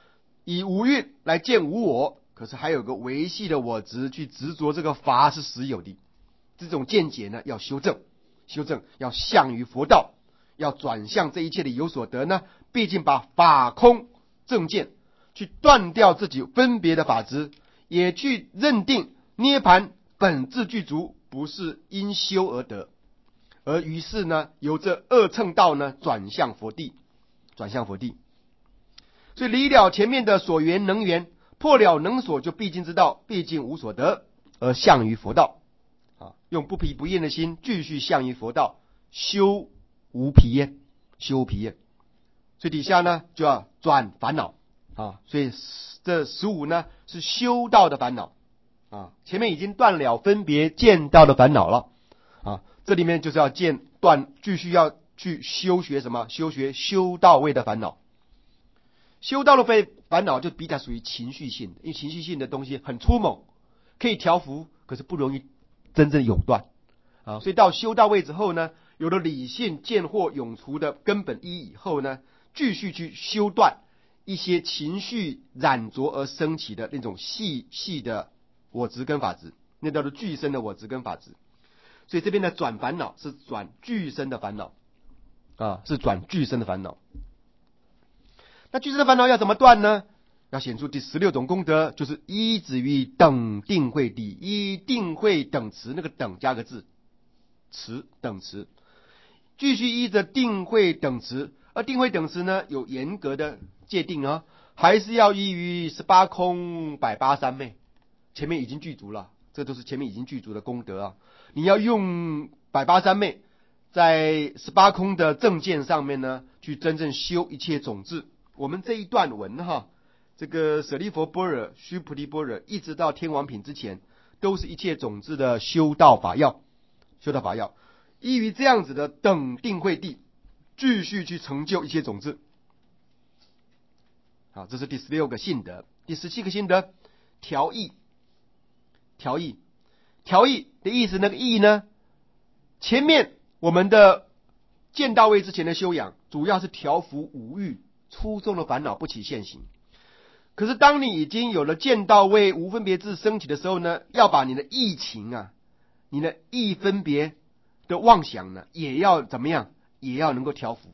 以无欲来见无我，可是还有个维系的我执去执着这个法是实有的。这种见解呢，要修正，要向于佛道，要转向这一切的有所得呢，毕竟把法空正见去断掉自己分别的法执，也去认定涅盘本自具足，不是因修而得，而于是呢，由这二乘道呢转向佛地。所以离了前面的所缘能缘，破了能所，就必经之道，毕竟无所得，而向于佛道。用不疲不厌的心继续向于佛道，修无疲厌。所以底下呢就要转烦恼所以这15呢是修道的烦恼前面已经断了分别见道的烦恼了这里面就是要继续要去修学什么？修学修道位的烦恼。修道的烦恼就比较属于情绪性的，因为情绪性的东西很粗猛，可以调伏，可是不容易真正永断所以到修道位之后呢，有了理性见惑永除的根本意义以后呢，继续去修断一些情绪染着而升起的那种细的我执跟法执，那叫做具身的我执跟法执。所以这边的转烦恼是转具身的烦恼是转具身的烦恼。那具身的烦恼要怎么断呢？要显出第16种功德，就是依止于等定慧地，依定慧等持，那个等加个字，持等持，继续依着定慧等持。而定慧等持呢，有严格的界定还是要依于18空183昧，前面已经具足了，这都是前面已经具足的功德你要用183昧，在18空的正见上面呢，去真正修一切种子。我们这一段文这个舍利弗般若、须菩提般若，一直到天王品之前，都是一切种子的修道法要。依于这样子的等定慧地，继续去成就一切种子。好，这是第16个信德。第17个信德，调意的意思，那个意呢，前面我们的见道位之前的修养，主要是调伏五欲粗重的烦恼不起现行。可是当你已经有了见道位无分别智升起的时候呢，要把你的意情你的意分别的妄想呢，也要怎么样？也要能够调伏，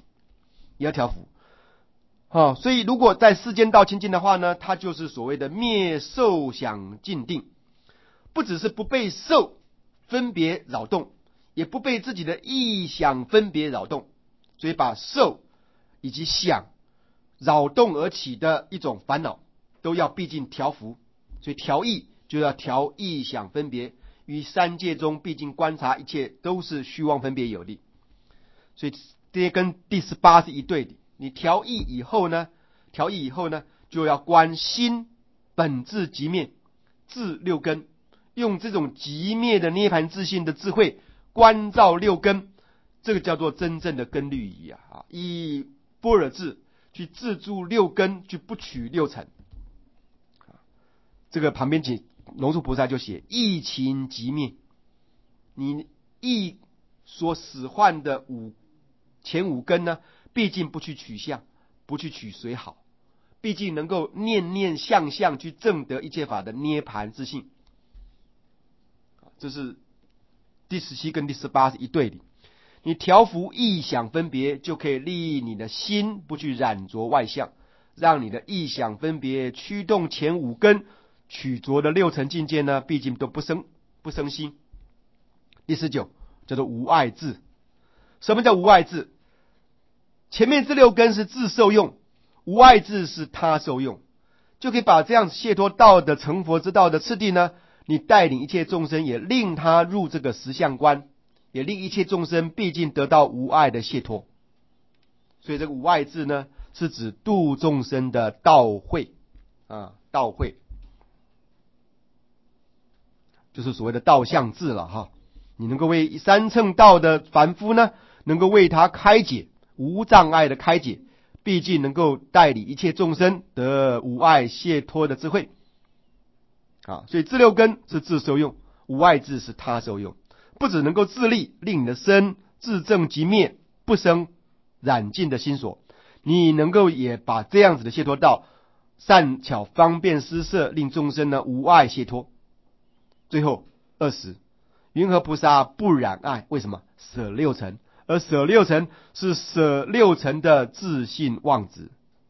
所以如果在世间道清净的话呢，它就是所谓的灭受想尽定，不只是不被受分别扰动，也不被自己的意想分别扰动，所以把受以及想扰动而起的一种烦恼都要毕竟调伏。所以调意就要调意想分别，于三界中毕竟观察一切都是虚妄分别有的，所以这些跟第18是一对的。你调意以后呢，就要观心本自寂灭，自六根，用这种寂灭的涅盘自性的智慧观照六根，这个叫做真正的根律仪以般若智去自助六根，去不取六尘。这个旁边龙树菩萨就写意情寂灭，你意所使唤的前五根呢，毕竟不去取相，不去取随好，毕竟能够念念相相去证得一切法的涅盘之性。这是第17跟第18是一对的。你调伏意想分别，就可以利益你的心不去染着外相，让你的意想分别驱动前五根取着的六尘境界呢，毕竟都不生心。第19叫做无碍智。什么叫无碍智？前面这六根是自受用，无碍智是他受用，就可以把这样解脱道的成佛之道的次第呢，你带领一切众生，也令他入这个实相观，也令一切众生毕竟得到无碍的解脱。所以这个无碍智呢，是指度众生的道慧道慧就是所谓的道相智了你能够为三乘道的凡夫呢，能够为他开解无障碍的开解，毕竟能够带领一切众生得无碍解脱的智慧所以自六根是自受用，无碍智是他受用，不只能够自利，令你的身自证即灭，不生染尽的心所，你能够也把这样子的解脱道善巧方便施设，令众生呢无碍解脱。最后20，云何菩萨不染爱？为什么？舍六尘，而舍六尘是舍六尘的自性妄执，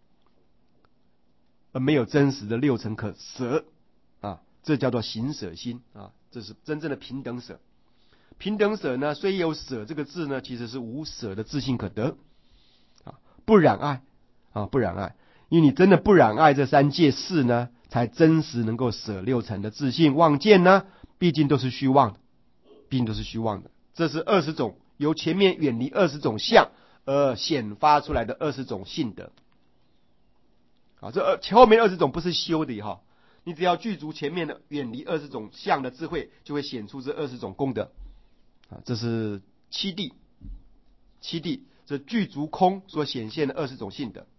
而没有真实的六尘可舍啊，这叫做行舍心啊，这是真正的平等舍。平等舍呢，虽有舍这个字呢，其实是无舍的自性可得啊，不染爱啊，不染爱，因为你真的不染爱这三界事呢，才真实能够舍六尘的自性妄见呢，毕竟都是虚妄的，毕竟都是虚妄的。这是20种由前面远离20种相而显发出来的20种性德啊，这后面20种不是修的哈，你只要具足前面的远离20种相的智慧，就会显出这20种功德啊。这是七地，这具足空所显现的20种性德。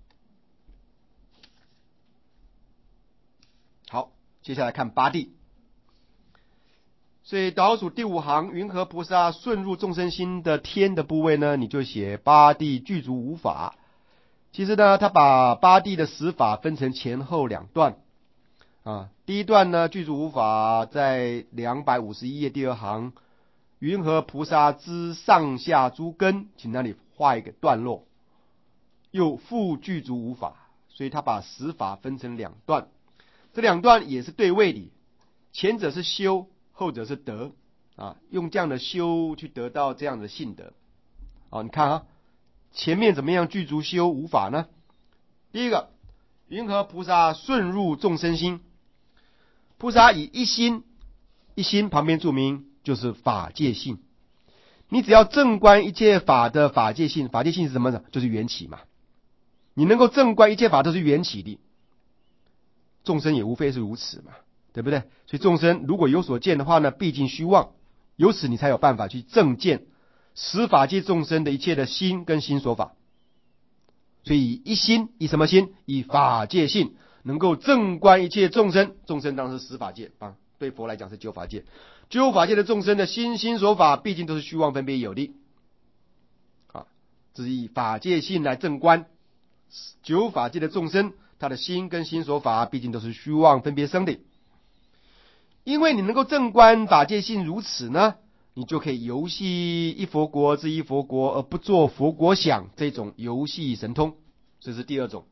好，接下来看八地。所以倒数第5行，云何菩萨顺入众生心的天的部位呢？你就写八地具足无法。其实呢，他把八地的10法分成前后2段啊。第一段呢，具足无法在251页第2行，云何菩萨知上下诸根，请那里画一个段落，又复具足无法。所以他把10法分成2段，这2段也是对位理，前者是修，后者是德啊，用这样的修去得到这样的性德啊。你看啊，前面怎么样具足修无法呢？第一个，云何菩萨顺入众生心？菩萨以一心旁边注明就是法界性。你只要正观一切法的法界性，法界性是什么呢？就是缘起嘛。你能够正观一切法都是缘起的，众生也无非是如此嘛，对不对？所以众生如果有所见的话呢，毕竟虚妄，由此你才有办法去正见十法界众生的一切的心跟心所法。所以一心，以什么心？以法界性能够正观一切众生，众生当然是十法界啊，对佛来讲是九法界，九法界的众生的心所法毕竟都是虚妄分别有的啊，这是以法界性来正观九法界的众生，他的心跟心所法毕竟都是虚妄分别生的。因为你能够正观法界性如此呢，你就可以游戏一佛国之一佛国，而不做佛国想，这种游戏神通，这是第二种